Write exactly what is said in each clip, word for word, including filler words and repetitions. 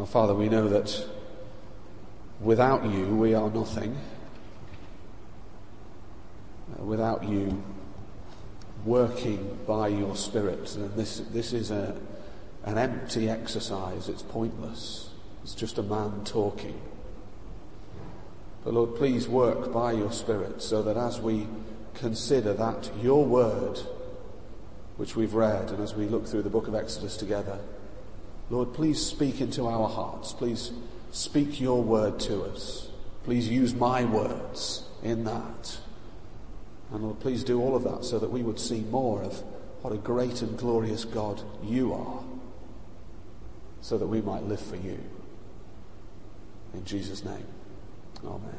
Our Father, we know that without you we are nothing. Uh, without you working by your Spirit, and this this is a an empty exercise. It's pointless. It's just a man talking. But Lord, please work by your Spirit so that as we consider that your word, which we've read, and as we look through the book of Exodus together, Lord, please speak into our hearts. Please speak your word to us. Please use my words in that. And Lord, please do all of that so that we would see more of what a great and glorious God you are, so that we might live for you. In Jesus' name, amen.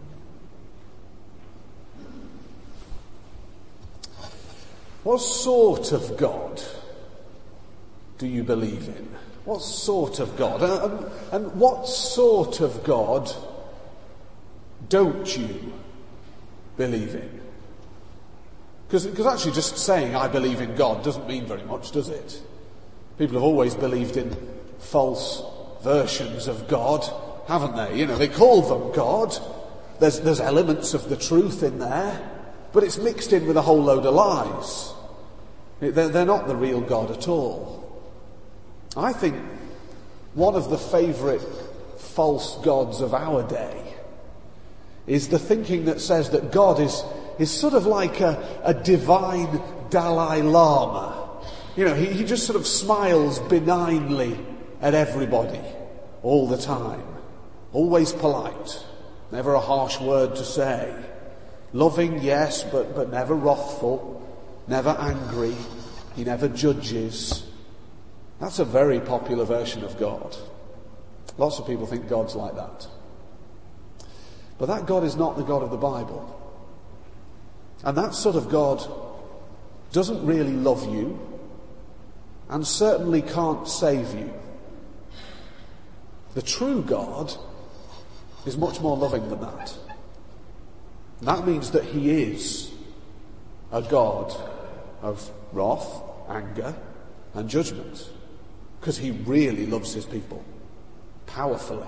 What sort of God do you believe in? What sort of God? And, and what sort of God don't you believe in? Because actually just saying I believe in God doesn't mean very much, does it? People have always believed in false versions of God, haven't they? You know, they call them God. There's, there's elements of the truth in there, but it's mixed in with a whole load of lies. They're, they're not the real God at all. I think one of the favourite false gods of our day is the thinking that says that God is, is sort of like a, a divine Dalai Lama. You know, he, he just sort of smiles benignly at everybody all the time. Always polite. Never a harsh word to say. Loving, yes, but, but never wrathful. Never angry. He never judges. That's a very popular version of God. Lots of people think God's like that. But that God is not the God of the Bible. And that sort of God doesn't really love you and certainly can't save you. The true God is much more loving than that. And that means that he is a God of wrath, anger, and judgment. Because he really loves his people powerfully.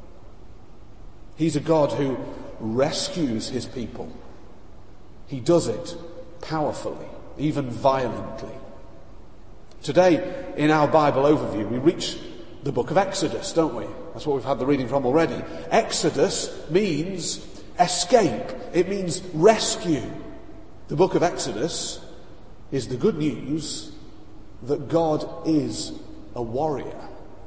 He's a God who rescues his people. He does it powerfully, even violently. Today, in our Bible overview, we reach the book of Exodus, don't we? That's what we've had the reading from already. Exodus means escape. It means rescue. The book of Exodus is the good news that God is a warrior.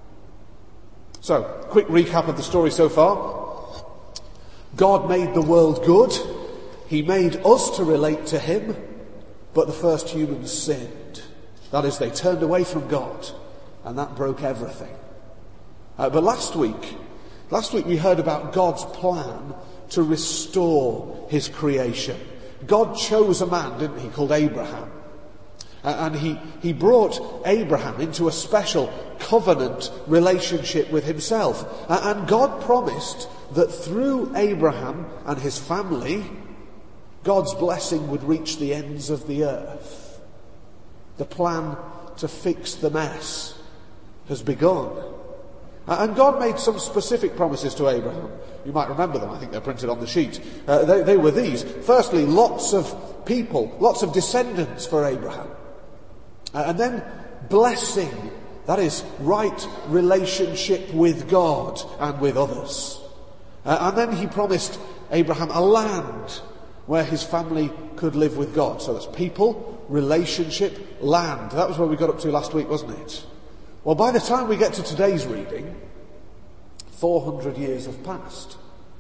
So, quick recap of the story so far. God made the world good. He made us to relate to him, but the first humans sinned. That is, they turned away from God, and that broke everything. Uh, but last week, last week we heard about God's plan to restore his creation. God chose a man, didn't he, called Abraham. Uh, and he, he brought Abraham into a special covenant relationship with himself. Uh, and God promised that through Abraham and his family, God's blessing would reach the ends of the earth. The plan to fix the mess has begun. And God made some specific promises to Abraham. You might remember them. I think they're printed on the sheet. Uh, they, they were these. Firstly, lots of people, lots of descendants for Abraham. Uh, and then blessing. That is, right relationship with God and with others. Uh, and then he promised Abraham a land where his family could live with God. So that's people, relationship, land. That was where we got up to last week, wasn't it? Well, by the time we get to today's reading, four hundred years have passed.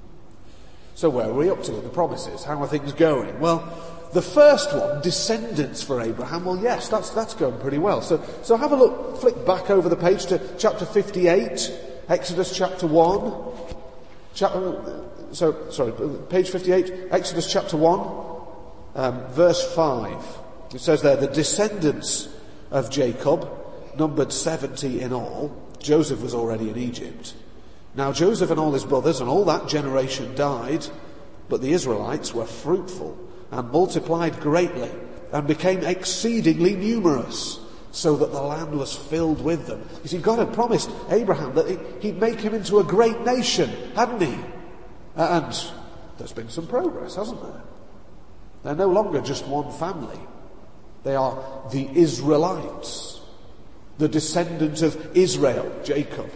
So where are we up to with the promises? How are things going? Well, the first one, descendants for Abraham, well, yes, that's that's going pretty well. So so have a look, flick back over the page to chapter fifty-eight, Exodus chapter one. Chapter, so, sorry, page fifty-eight, Exodus chapter one, um, verse five. It says there, the descendants of Jacob numbered seventy in all. Joseph was already in Egypt. Now Joseph and all his brothers and all that generation died, but the Israelites were fruitful and multiplied greatly and became exceedingly numerous, so that the land was filled with them. You see, God had promised Abraham that he'd make him into a great nation, hadn't he? And there's been some progress, hasn't there? They're no longer just one family. They are the Israelites, the descendants of Israel, Jacob.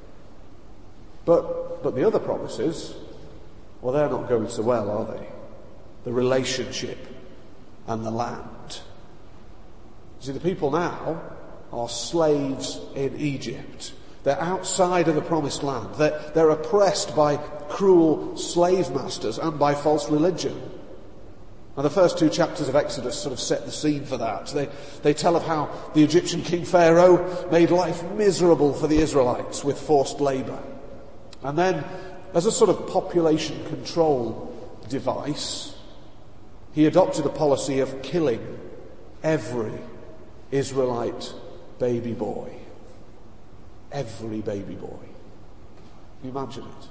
But, but the other promises, well, they're not going so well, are they? The relationship and the land. See, the people now are slaves in Egypt. They're outside of the promised land. They're, they're oppressed by cruel slave masters and by false religion. And the first two chapters of Exodus sort of set the scene for that. They, they tell of how the Egyptian king Pharaoh made life miserable for the Israelites with forced labour. And then, as a sort of population control device, he adopted a policy of killing every Israelite baby boy. Every baby boy. Can you imagine it?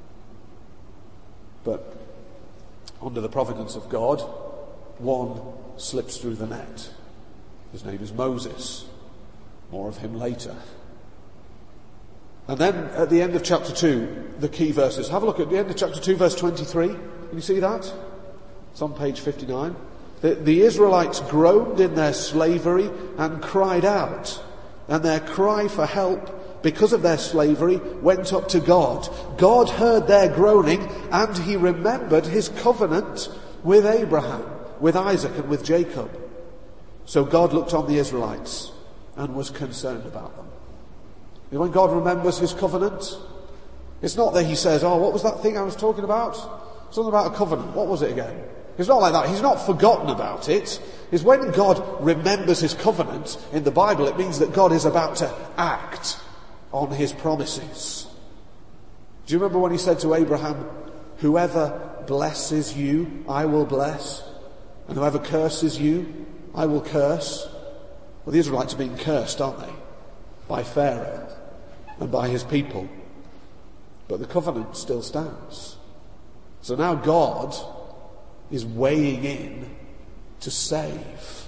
But under the providence of God, one slips through the net. His name is Moses. More of him later. And then at the end of chapter two, the key verses. Have a look at the end of chapter two, verse twenty-three. Can you see that? It's on page fifty-nine. The, the Israelites groaned in their slavery and cried out. And their cry for help because of their slavery went up to God. God heard their groaning and he remembered his covenant with Abraham, with Isaac and with Jacob. So God looked on the Israelites and was concerned about them. You know, when God remembers his covenant, it's not that he says, oh, what was that thing I was talking about? Something about a covenant. What was it again? It's not like that. He's not forgotten about it. It's when God remembers his covenant in the Bible, it means that God is about to act on his promises. Do you remember when he said to Abraham, whoever blesses you, I will bless, and whoever curses you, I will curse? Well, the Israelites are being cursed, aren't they? By Pharaoh and by his people. But the covenant still stands. So now God is weighing in to save.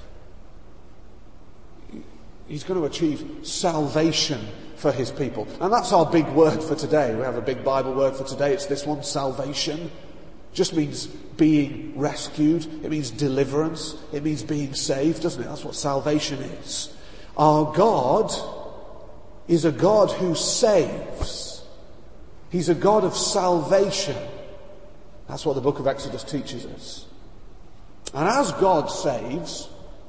He's going to achieve salvation for his people. And that's our big word for today. We have a big Bible word for today. It's this one, salvation. Just means being rescued. It means deliverance. It means being saved, doesn't it? That's what salvation is. Our God is a God who saves. He's a God of salvation. That's what the book of Exodus teaches us. And as God saves,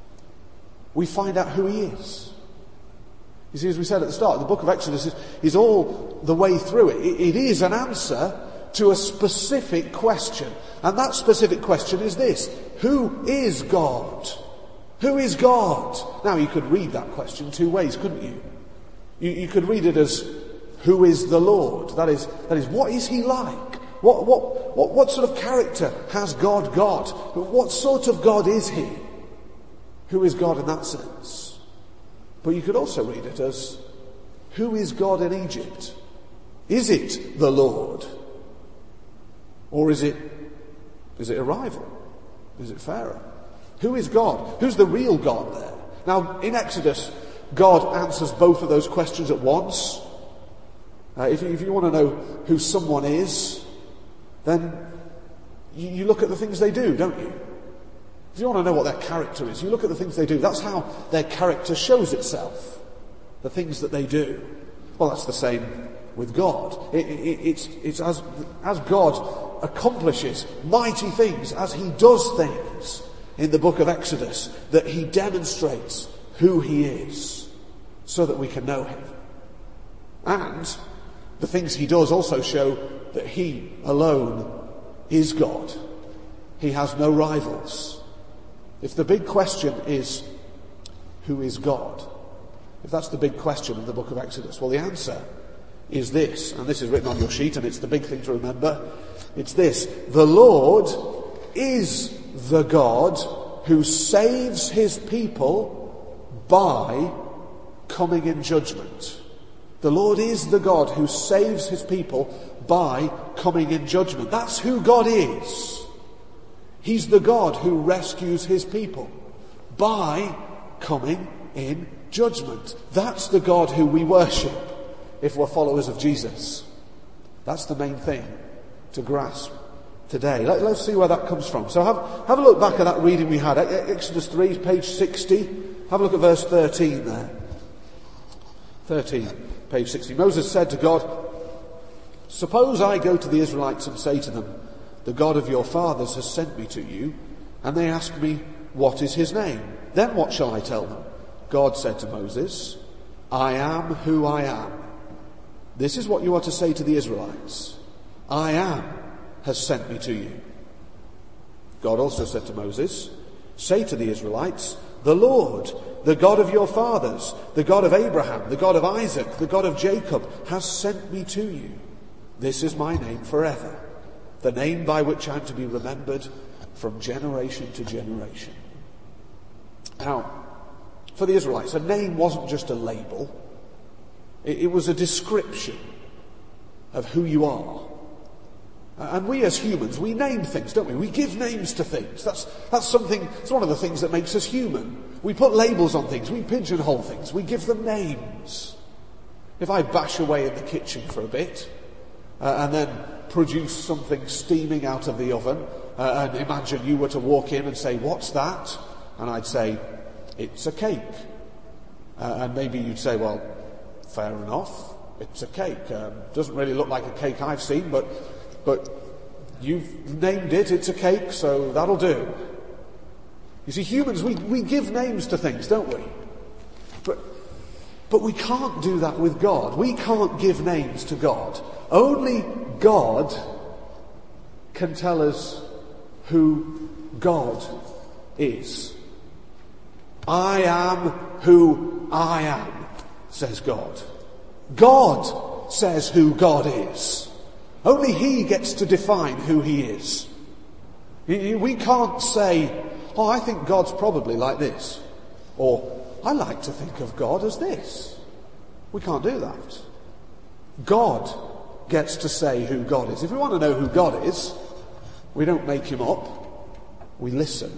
we find out who he is. You see, as we said at the start, the book of Exodus is, is all the way through it. it. It is an answer to a specific question. And that specific question is this: who is God? Who is God? Now, you could read that question two ways, couldn't you? You, you could read it as, who is the Lord? That is, that is, what is he like? What, what, what, what sort of character has God got? What sort of God is he? Who is God in that sense? But you could also read it as, who is God in Egypt? Is it the Lord? Or is it, is it a rival? Is it Pharaoh? Who is God? Who's the real God there? Now, in Exodus, God answers both of those questions at once. Uh, if, you, if you want to know who someone is, then you, you look at the things they do, don't you? If you want to know what their character is, you look at the things they do. That's how their character shows itself. The things that they do. Well, that's the same with God. It, it, it's, it's as, as God accomplishes mighty things, as he does things in the book of Exodus, that he demonstrates who he is, so that we can know him. And the things he does also show that he alone is God. He has no rivals. If the big question is, who is God? If that's the big question in the book of Exodus, well, the answer is this, and this is written on your sheet, and it's the big thing to remember. It's this: the Lord is the God who saves his people by coming in judgment. The Lord is the God who saves his people by coming in judgment. That's who God is. He's the God who rescues his people by coming in judgment. That's the God who we worship if we're followers of Jesus. That's the main thing to grasp today. Let, let's see where that comes from. So have, have a look back at that reading we had. Exodus three, page sixty. Have a look at verse thirteen there. thirteen, page sixty. Moses said to God, "Suppose I go to the Israelites and say to them, 'The God of your fathers has sent me to you,' and they ask me, 'What is his name?' Then what shall I tell them?" God said to Moses, "I am who I am. This is what you are to say to the Israelites. 'I am has sent me to you.'" God also said to Moses, "Say to the Israelites, 'The Lord, the God of your fathers, the God of Abraham, the God of Isaac, the God of Jacob, has sent me to you. This is my name forever, the name by which I am to be remembered from generation to generation." Now, for the Israelites, a name wasn't just a label. It, it was a description of who you are. And we as humans, we name things, don't we? We give names to things. That's, that's something, it's one of the things that makes us human. We put labels on things, we pigeonhole things, we give them names. If I bash away in the kitchen for a bit, uh, and then produce something steaming out of the oven, uh, and imagine you were to walk in and say, "What's that?" And I'd say, "It's a cake." Uh, and maybe you'd say, "Well, fair enough, it's a cake. Um, doesn't really look like a cake I've seen, but but you've named it, it's a cake, so that'll do." You see, humans, we, we give names to things, don't we? But, but we can't do that with God. We can't give names to God. Only God can tell us who God is. "I am who I am," says God. God says who God is. Only He gets to define who He is. We can't say, "Oh, I think God's probably like this," or "I like to think of God as this." We can't do that. God gets to say who God is. If we want to know who God is, we don't make Him up, we listen.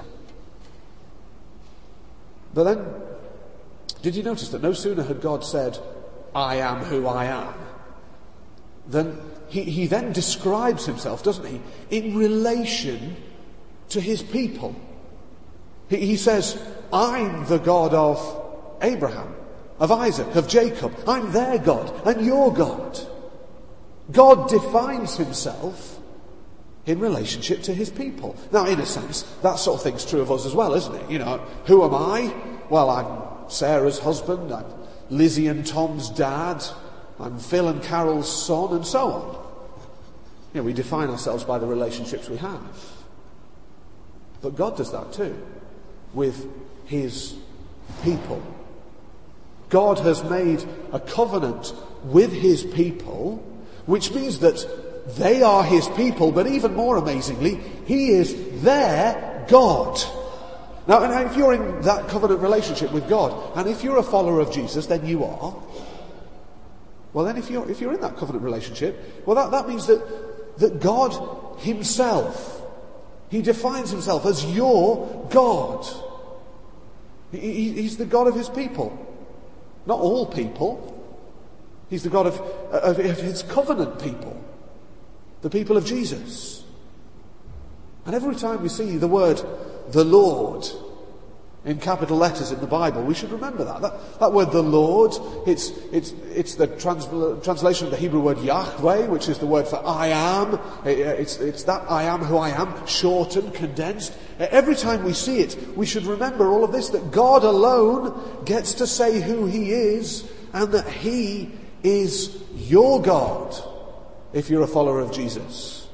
But then, did you notice that no sooner had God said, "I am who I am," then he, he then describes Himself, doesn't He, in relation to His people. He, he says, "I'm the God of Abraham, of Isaac, of Jacob. I'm their God and your God." God defines Himself in relationship to His people. Now, in a sense, that sort of thing's true of us as well, isn't it? You know, who am I? Well, I'm Sarah's husband, I'm Lizzie and Tom's dad, I'm Phil and Carol's son, and so on. You know, we define ourselves by the relationships we have. But God does that too, with His people. God has made a covenant with His people, which means that they are His people, but even more amazingly, He is their God. Now, and if you're in that covenant relationship with God, and if you're a follower of Jesus, then you are. Well, then if you're, if you're in that covenant relationship, well, that, that means that, that God Himself, He defines Himself as your God. He, he's the God of His people. Not all people. He's the God of, of, of His covenant people. The people of Jesus. And every time we see the word "the Lord" in capital letters in the Bible, we should remember that. That, that word "the Lord," it's, it's, it's the trans, translation of the Hebrew word Yahweh, which is the word for "I am." It, it's, it's that "I am who I am," shortened, condensed. Every time we see it, we should remember all of this, that God alone gets to say who He is, and that He is your God. If you're a follower of Jesus,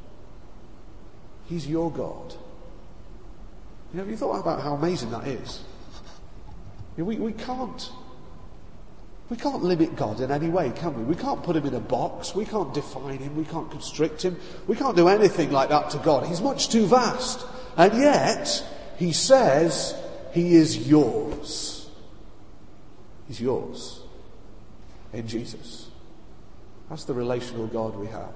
He's your God. You know, have you thought about how amazing that is? You know, we, we can't we can't limit God in any way, can we? We can't put Him in a box. We can't define Him. We can't constrict Him. We can't do anything like that to God. He's much too vast. And yet, He says He is yours. He's yours in Jesus. That's the relational God we have.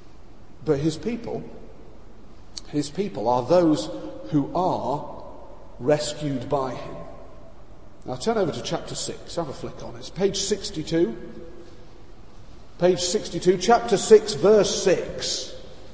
But His people, His people are those who are rescued by him. Now turn over to chapter six, have a flick on it. It's page sixty-two. Page sixty-two, chapter six, verse six.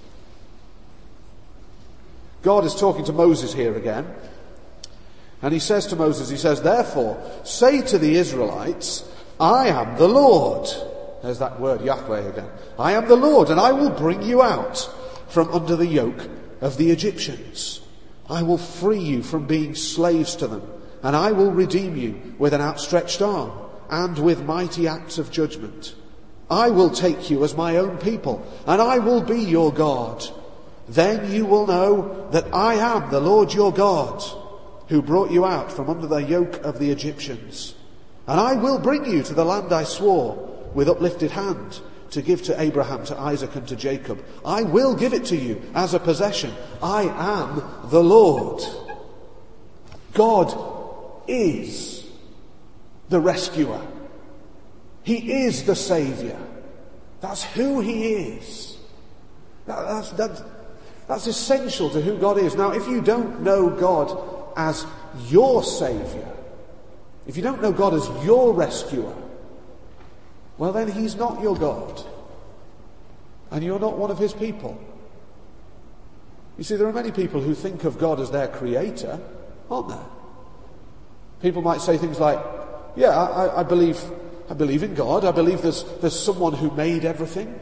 God is talking to Moses here again. And he says to Moses, he says, therefore, say to the Israelites, I am the Lord. There's that word, Yahweh again. I am the Lord, and I will bring you out from under the yoke of the Egyptians. I will free you from being slaves to them, and I will redeem you with an outstretched arm and with mighty acts of judgment. I will take you as my own people, and I will be your God. Then you will know that I am the Lord your God, who brought you out from under the yoke of the Egyptians. And I will bring you to the land I swore with uplifted hand to give to Abraham, to Isaac, and to Jacob. I will give it to you as a possession. I am the Lord. God is the rescuer. He is the Saviour. That's who he is. That, that's, that, that's essential to who God is. Now, if you don't know God as your Saviour, if you don't know God as your rescuer, well then he's not your God. And you're not one of his people. You see, there are many people who think of God as their creator, aren't there? People might say things like, yeah, I, I believe I believe in God. I believe there's there's someone who made everything.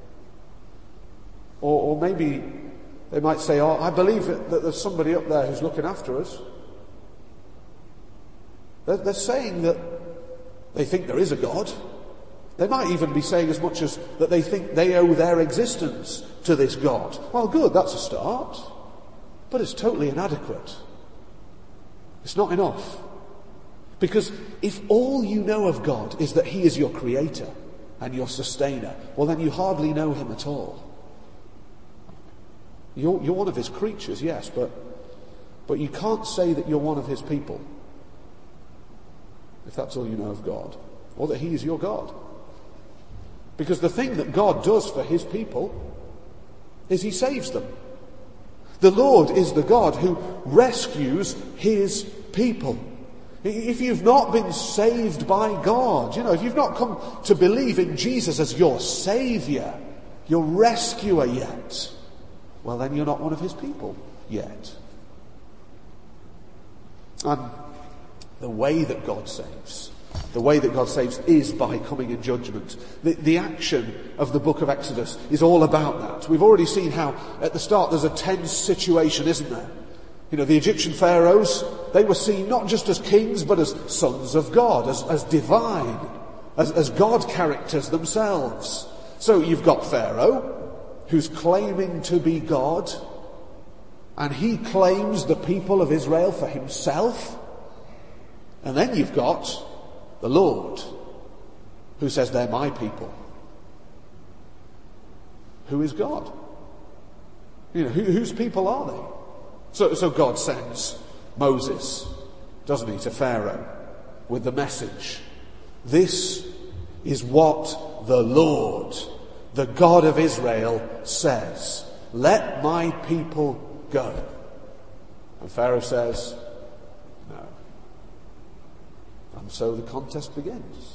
Or, or maybe they might say, oh, I believe that there's somebody up there who's looking after us. They're, they're saying that they think there is a God. They might even be saying as much as that they think they owe their existence to this God. Well, good, that's a start. But it's totally inadequate. It's not enough. Because if all you know of God is that he is your creator and your sustainer, well then you hardly know him at all. You're, you're one of his creatures, yes, but, but you can't say that you're one of his people if that's all you know of God, or that he is your God. Because the thing that God does for his people is he saves them. The Lord is the God who rescues his people. If you've not been saved by God, you know, if you've not come to believe in Jesus as your Saviour, your rescuer yet, well then you're not one of his people yet. And the way that God saves, the way that God saves is by coming in judgment. The, the action of the book of Exodus is all about that. We've already seen how at the start there's a tense situation, isn't there? You know, the Egyptian pharaohs, they were seen not just as kings, but as sons of God, as, as divine, as, as God characters themselves. So you've got Pharaoh, who's claiming to be God, and he claims the people of Israel for himself. And then you've got the Lord, who says they're my people. Who is God? You know, who, whose people are they? So, so God sends Moses, doesn't he, to Pharaoh with the message. This is what the Lord, the God of Israel, says. Let my people go. And Pharaoh says, no. And so the contest begins.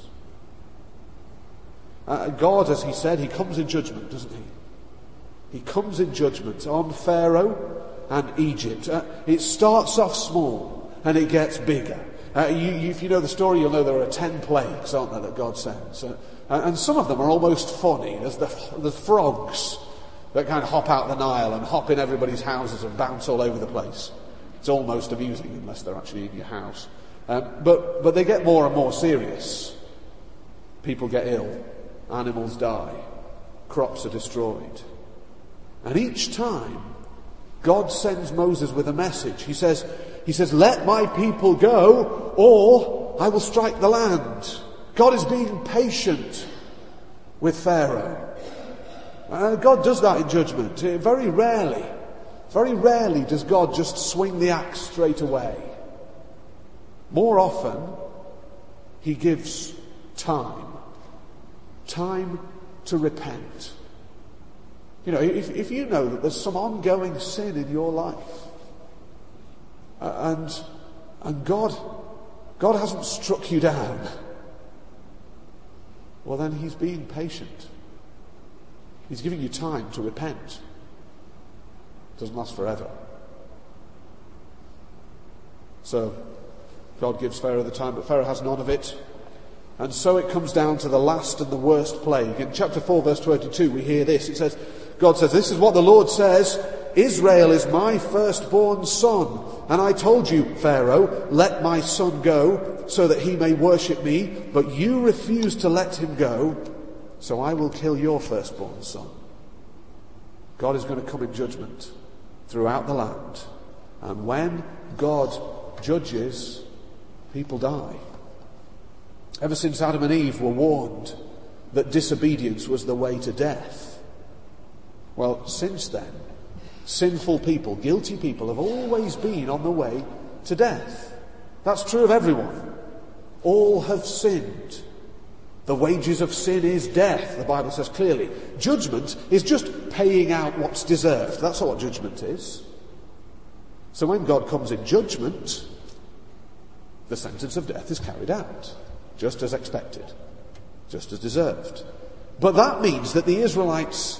Uh, God, as he said, he comes in judgment, doesn't he? He comes in judgment on Pharaoh and Egypt. Uh, it starts off small and it gets bigger. Uh, you, you, if you know the story, you'll know there are ten plagues, aren't there, that God sends. Uh, and some of them are almost funny. There's the, the frogs that kind of hop out the Nile and hop in everybody's houses and bounce all over the place. It's almost amusing unless they're actually in your house. Um, but, but they get more and more serious. People get ill. Animals die. Crops are destroyed. And each time, God sends Moses with a message. He says, he says, let my people go or I will strike the land. God is being patient with Pharaoh. Uh, God does that in judgment. Uh, very rarely, very rarely does God just swing the axe straight away. More often, he gives time. Time to repent. You know, if, if you know that there's some ongoing sin in your life, uh, and and God, God hasn't struck you down, well then he's being patient. He's giving you time to repent. It doesn't last forever. So, God gives Pharaoh the time, but Pharaoh has none of it. And so it comes down to the last and the worst plague. In chapter four, verse twenty-two, we hear this. It says, God says, this is what the Lord says, Israel is my firstborn son. And I told you, Pharaoh, let my son go, so that he may worship me. But you refused to let him go, so I will kill your firstborn son. God is going to come in judgment throughout the land. And when God judges, people die. Ever since Adam and Eve were warned that disobedience was the way to death, well, since then, sinful people, guilty people, have always been on the way to death. That's true of everyone. All have sinned. The wages of sin is death, the Bible says clearly. Judgment is just paying out what's deserved. That's what judgment is. So when God comes in judgment, the sentence of death is carried out, just as expected, just as deserved. But that means that the Israelites,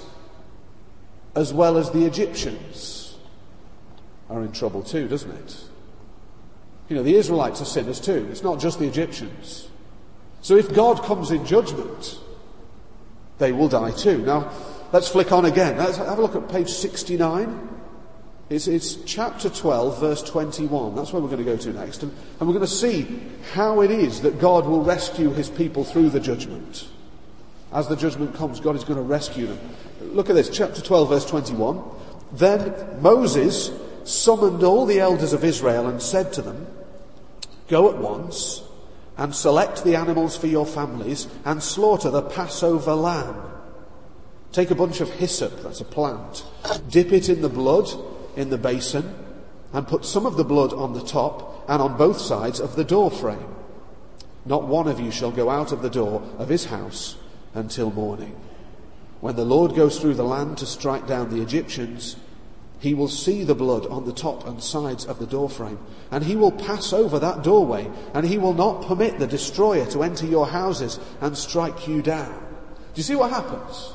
as well as the Egyptians, are in trouble too, doesn't it? You know, the Israelites are sinners too. It's not just the Egyptians. So if God comes in judgment, they will die too. Now, let's flick on again. Let's have a look at page sixty-nine. It's, it's chapter twelve, verse twenty-one. That's where we're going to go to next. And, and we're going to see how it is that God will rescue his people through the judgment. As the judgment comes, God is going to rescue them. Look at this, chapter twelve, verse twenty-one. Then Moses summoned all the elders of Israel and said to them, go at once and select the animals for your families and slaughter the Passover lamb. Take a bunch of hyssop, that's a plant, dip it in the blood in the basin, and put some of the blood on the top and on both sides of the door frame. Not one of you shall go out of the door of his house until morning. When the Lord goes through the land to strike down the Egyptians, he will see the blood on the top and sides of the door frame, and he will pass over that doorway, and he will not permit the destroyer to enter your houses and strike you down. Do you see what happens?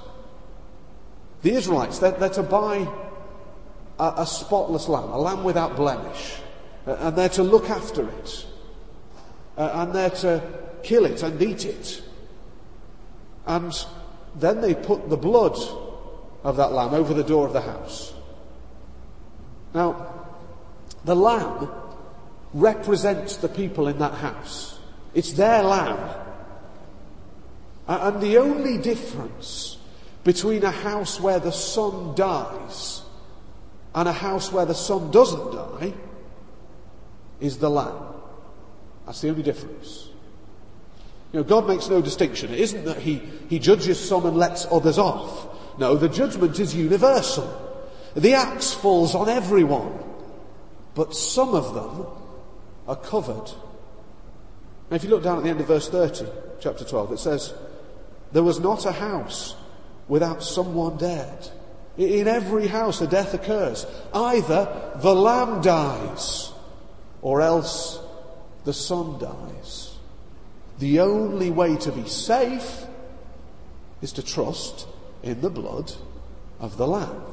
The Israelites, they're, they're to buy a, a spotless lamb, a lamb without blemish, and they're to look after it, and they're to kill it and eat it. And then they put the blood of that lamb over the door of the house. Now, the lamb represents the people in that house. It's their lamb. And the only difference between a house where the son dies and a house where the son doesn't die is the lamb. That's the only difference. You know, God makes no distinction. It isn't that he, he judges some and lets others off. No, the judgment is universal. The axe falls on everyone, but some of them are covered. Now, if you look down at the end of verse thirty, chapter twelve, it says, there was not a house without someone dead. In every house a death occurs. Either the lamb dies, or else the son dies. The only way to be safe is to trust in the blood of the lamb.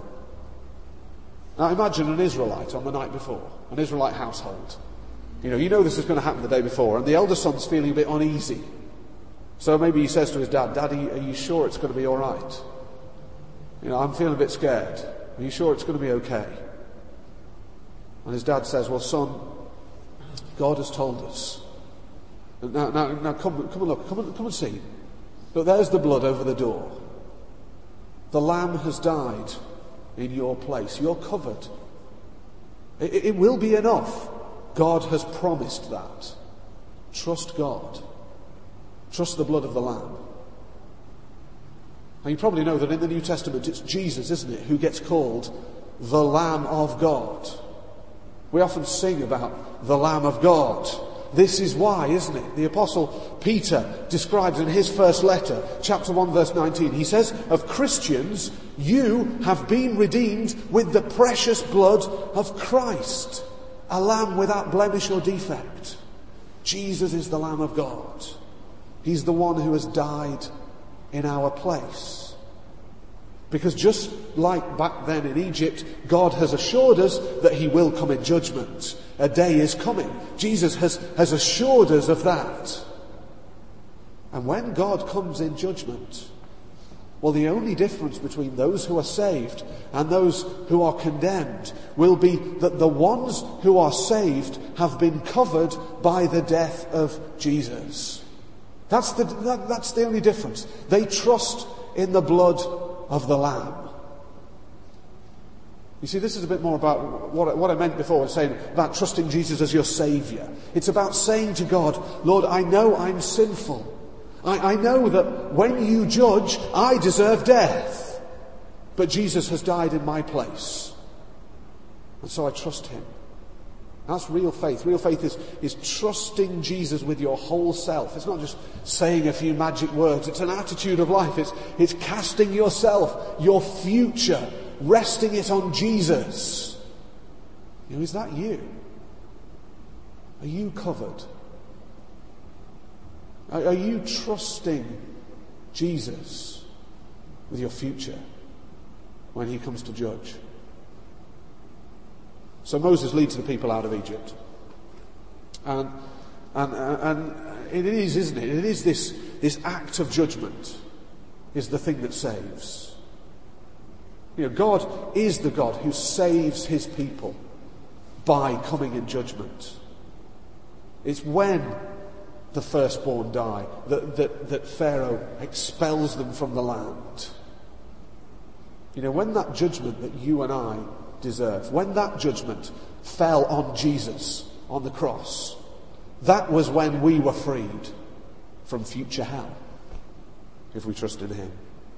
Now imagine an Israelite on the night before, an Israelite household. You know, you know this is going to happen the day before, and the elder son's feeling a bit uneasy. So maybe he says to his dad, Daddy, are you sure it's going to be all right? You know, I'm feeling a bit scared. Are you sure it's going to be okay? And his dad says, well, son, God has told us. Now, now, now come, come and look, come and, come and see. Look, there's the blood over the door. The lamb has died in your place. You're covered. It, it will be enough. God has promised that. Trust God. Trust the blood of the lamb. And you probably know that in the New Testament it's Jesus, isn't it, who gets called the Lamb of God. We often sing about the Lamb of God. This is why, isn't it? The Apostle Peter describes in his first letter, chapter one, verse nineteen, he says, of Christians, you have been redeemed with the precious blood of Christ. a lamb without blemish or defect. Jesus is the Lamb of God. He's the one who has died in our place. Because just like back then in Egypt, God has assured us that he will come in judgment. A day is coming. Jesus has, has assured us of that. And when God comes in judgment, well, the only difference between those who are saved and those who are condemned will be that the ones who are saved have been covered by the death of Jesus. That's the, that, that's the only difference. They trust in the blood of the Lamb. You see, this is a bit more about what I, what I meant before, saying about trusting Jesus as your Saviour. It's about saying to God, Lord, I know I'm sinful. I, I know that when you judge, I deserve death. But Jesus has died in my place. And so I trust him. That's real faith. Real faith is, is trusting Jesus with your whole self. It's not just saying a few magic words. It's an attitude of life. It's, it's casting yourself, your future, resting it on Jesus. You know, is that you? Are you covered? Are, are you trusting Jesus with your future when he comes to judge? So Moses leads the people out of Egypt. And, and, and it is, isn't it? It is this, this act of judgment is the thing that saves. You know, God is the God who saves his people by coming in judgment. It's when the firstborn die that, that, that Pharaoh expels them from the land. You know, when that judgment that you and I deserve, when that judgment fell on Jesus on the cross, that was when we were freed from future hell, if we trust in him.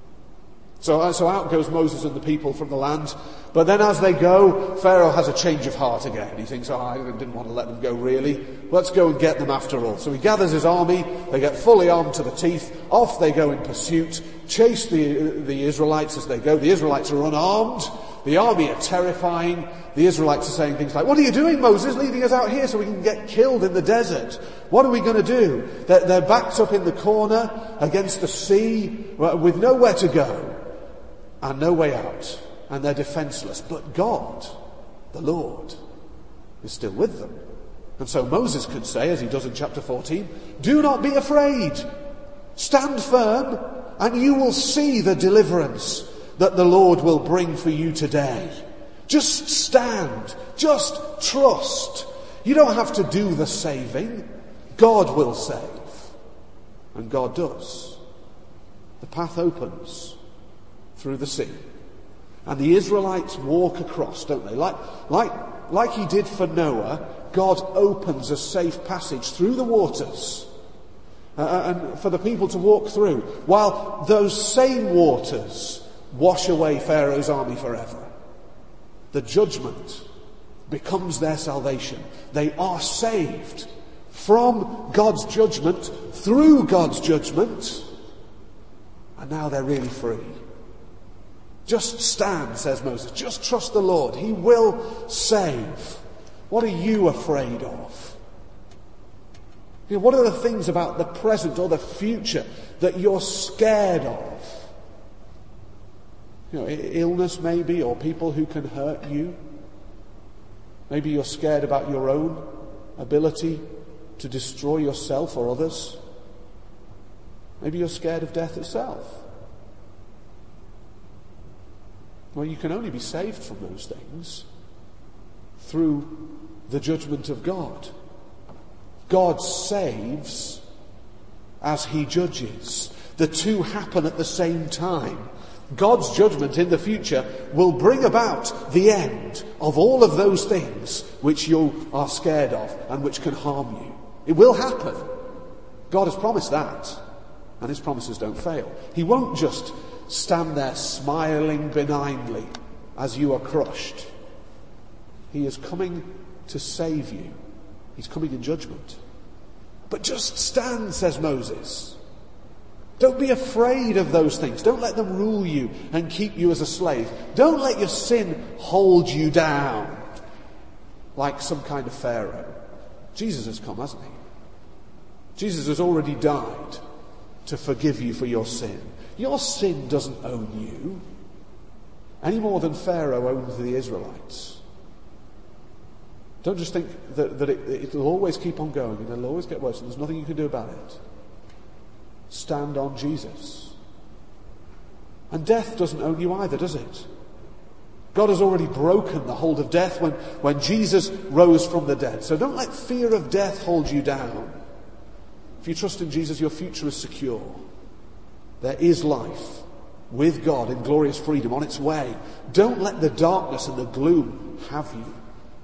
So, so out goes Moses and the people from the land. But then as they go, Pharaoh has a change of heart again. He thinks, oh, I didn't want to let them go really. Let's go and get them after all. So he gathers his army. They get fully armed to the teeth. Off they go in pursuit. Chase the, the Israelites as they go. The Israelites are unarmed. The army are terrifying. The Israelites are saying things like, what are you doing, Moses, leading us out here so we can get killed in the desert? What are we going to do? They're, they're backed up in the corner against the sea with nowhere to go and no way out. And they're defenseless. But God, the Lord, is still with them. And so Moses could say, as he does in chapter fourteen, do not be afraid. Stand firm and you will see the deliverance that the Lord will bring for you today. Just stand. Just trust. You don't have to do the saving. God will save. And God does. The path opens through the sea. And the Israelites walk across, don't they? Like, like, like he did for Noah, God opens a safe passage through the waters uh, and for the people to walk through, while those same waters wash away Pharaoh's army forever. The judgment becomes their salvation. They are saved from God's judgment through God's judgment, and now they're really free. Just stand, says Moses. Just trust the Lord. He will save. What are you afraid of? You know, what are the things about the present or the future that you're scared of? You know, illness maybe, or people who can hurt you. Maybe you're scared about your own ability to destroy yourself or others. Maybe you're scared of death itself. Well, you can only be saved from those things through the judgment of God. God saves as he judges. The two happen at the same time. God's judgment in the future will bring about the end of all of those things which you are scared of and which can harm you. It will happen. God has promised that, and his promises don't fail. He won't just stand there smiling benignly as you are crushed. He is coming to save you. He's coming in judgment. But just stand, says Moses. Don't be afraid of those things. Don't let them rule you and keep you as a slave. Don't let your sin hold you down. like some kind of Pharaoh. Jesus has come, hasn't he? Jesus has already died to forgive you for your sin. Your sin doesn't own you, any more than Pharaoh owned the Israelites. Don't just think that, that it, it'll always keep on going and it'll always get worse and there's nothing you can do about it. Stand on Jesus. And death doesn't own you either, does it? God has already broken the hold of death when, when Jesus rose from the dead. So don't let fear of death hold you down. If you trust in Jesus, your future is secure. There is life with God in glorious freedom on its way. Don't let the darkness and the gloom have you.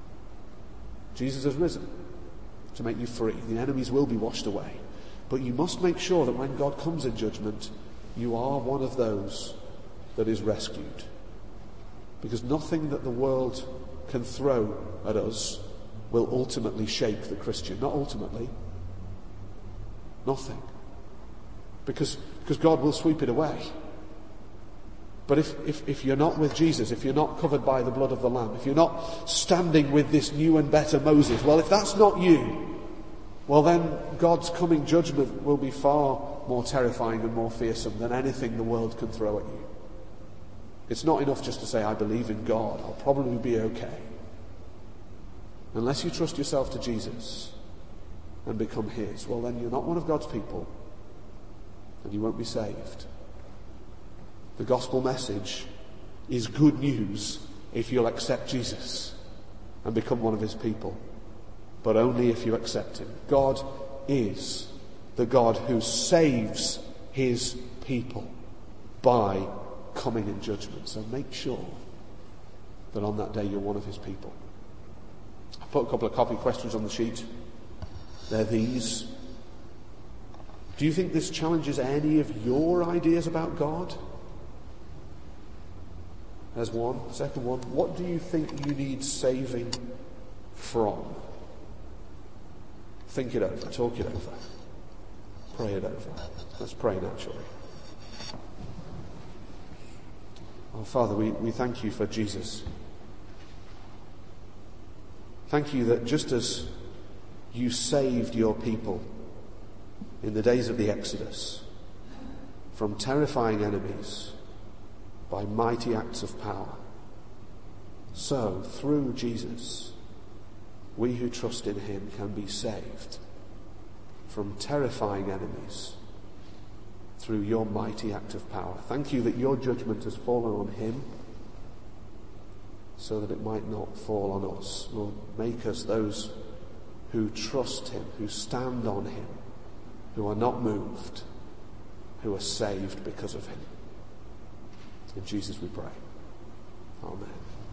Jesus has risen to make you free. The enemies will be washed away. But you must make sure that when God comes in judgment, you are one of those that is rescued. Because nothing that the world can throw at us will ultimately shake the Christian. Not ultimately. Nothing. Because, because God will sweep it away. But if, if, if you're not with Jesus, if you're not covered by the blood of the Lamb, if you're not standing with this new and better Moses, well, if that's not you, well then God's coming judgment will be far more terrifying and more fearsome than anything the world can throw at you. It's not enough just to say, I believe in God, I'll probably be okay. Unless you trust yourself to Jesus and become his, well then you're not one of God's people and you won't be saved. The gospel message is good news if you'll accept Jesus and become one of his people, but only if you accept him. God is the God who saves his people by coming in judgment. So make sure that on that day you're one of his people. I put a couple of copy questions on the sheet. They're these. Do you think this challenges any of your ideas about God? There's one. Second one, what do you think you need saving from? Think it over, talk it over, pray it over. Let's pray naturally. Oh, Father, we, we thank you for Jesus. Thank you that just as you saved your people in the days of the Exodus from terrifying enemies by mighty acts of power, so through Jesus, we who trust in him can be saved from terrifying enemies through your mighty act of power. Thank you that your judgment has fallen on him so that it might not fall on us. Lord, make us those who trust him, who stand on him, who are not moved, who are saved because of him. In Jesus we pray. Amen.